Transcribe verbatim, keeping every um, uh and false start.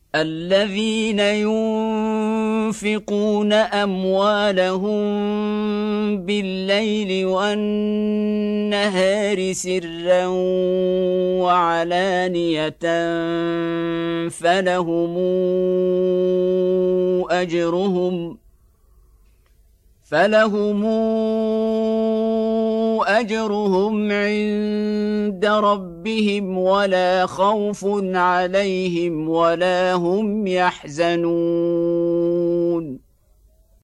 الذين ينفقون أموالهم بالليل والنهار سرا وعلانية فلهم أجرهم فلهم أجرهم عند ربهم ولا خوف عليهم ولا هم يحزنون.